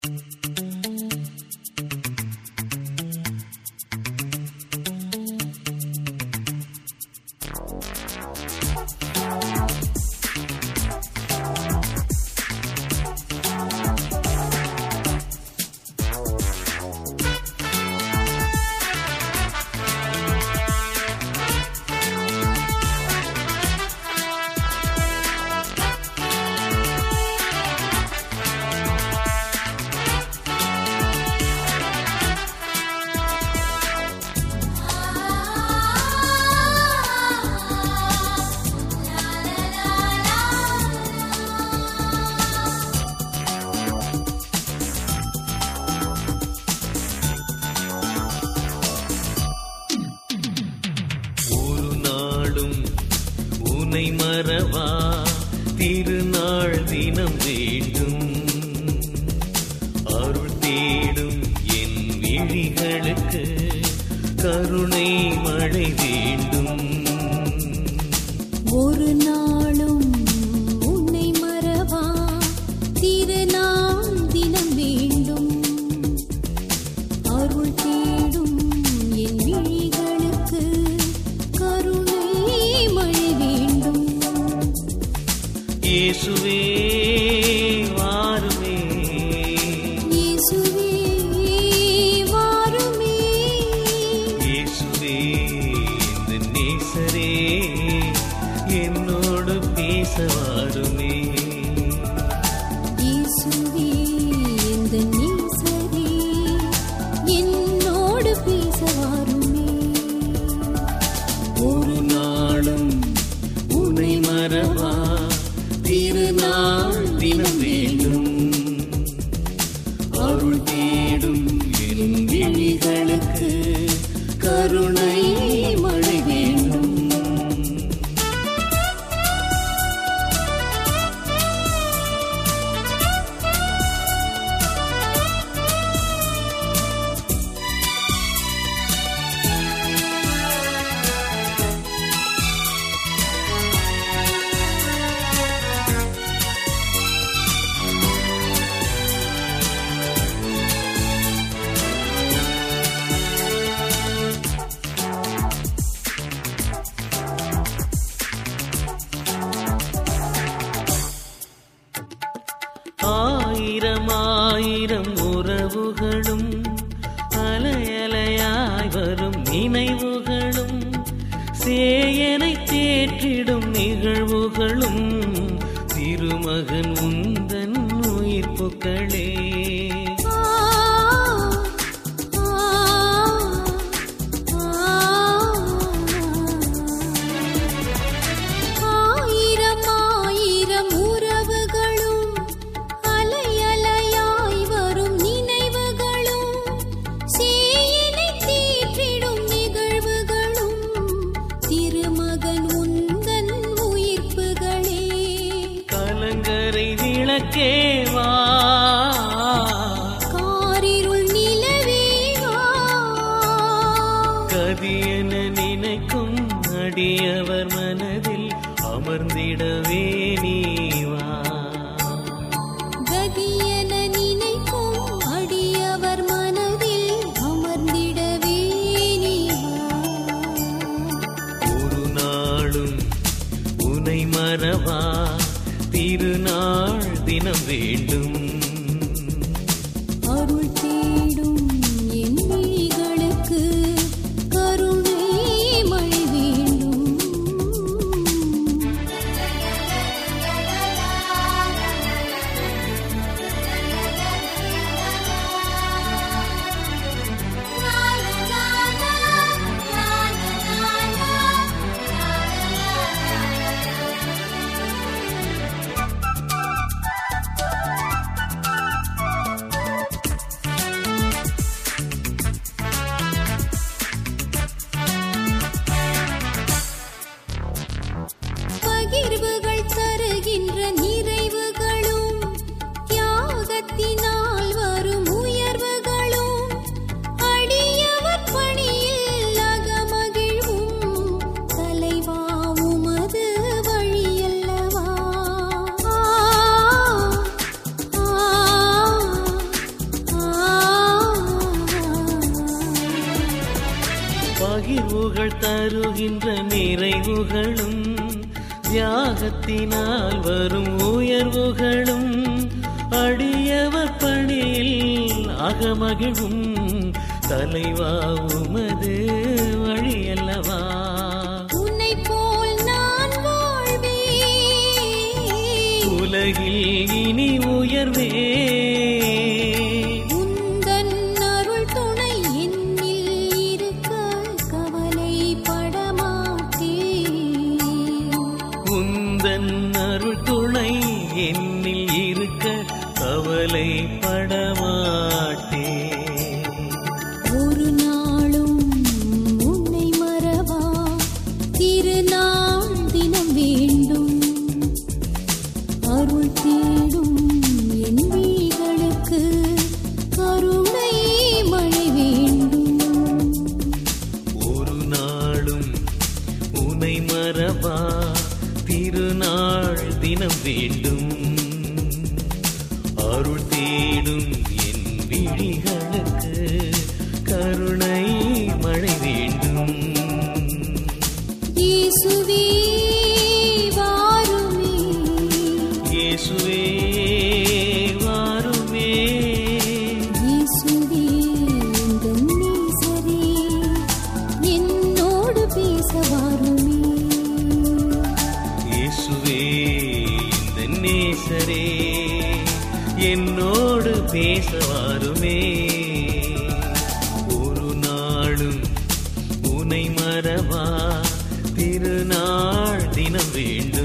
உன்னை மறவா திருநாள் தினம் வேண்டும். அருள் தேடும் என் விழிகளுக்கு கருணை மழை வேண்டும். ஒரு நாளும் உன்னை மறவா திருநாள் தினம் வேண்டும். அருள் தேடும் என் விழிகளுக்கு கருணை மழை வேண்டும். இயேசுவே வாருமே, இயேசுவே வாருமே, இயேசுவே இந்த நேசரே என்னோடு பேச வாருமே. இயேசுவே இந்த நேசரே என்னோடு பேச வாருமே. ஒரு நாளும் உன்னை மறவா திருநாள் தினம் வேண்டும். அருள் தேடும் என் விழிகளுக்கு கருணை மழை வேண்டும். ஆயிரம் ஆயிரம் உறவுகளும் அலையலையாய் வரும் நினைவுகளும் சேயனை தேற்றிடும் நிகழ்வுகளும் திருமகன் உந்தன் உயிர்ப்புக்களே. கேவா காரிருள் நிலவேவா கதியென நினைக்கும் அடியவர் மனதில் அமர்ந்திடவே நீவா. கதியென நினைக்கும் அடியவர் மனதில் அமர்ந்திடவே நீவா. ஒரு நாளும் உன்னை மறவா திருநாள் தினம் வேண்டும். அருள் தேடும் என் விழிகளுக்கு கருணை மழை வேண்டும். நாள் தருகின்ற நிறைவுகளும் தியாகத்தினால் வரும் உயர்வுகளும் அடியவர் பணியில் அகமகிழும் தலைவா உமது வழியல்லவா. உன்னை போல் நான் வாழ்வேன், உலகில் இனி உயர்வே. உந்தன் அருள் துணை என்னில் இருக்க கவலைப்படமாட்டேன். உந்தன் அருள் துணை என்னில் இருக்க கவலைப்படமாட்டேன். ஒரு நாளும் உன்னை மறவா திருநாள் தினம் வேண்டும். அருள் தேடும் என் விழிகளுக்கு கருணை மழை வேண்டும். ஒரு நாளும் உனை மறவா திருநாள் தினம் வேண்டும். அருள் தேடும் என் விழிகளுக்கு கருணை மழை வேண்டும். இயேசுவே வாருமே, இயேசுவே வாருமே. இயேசுவே எந்தன் நேசரே, என்னோடு பேச வாருமே. இயேசுவே இந்த நேசரே, என்னோடு பேச வாருமே. ஒரு நாளும் உனை மறவா திருநாள் தினம் வேண்டும்.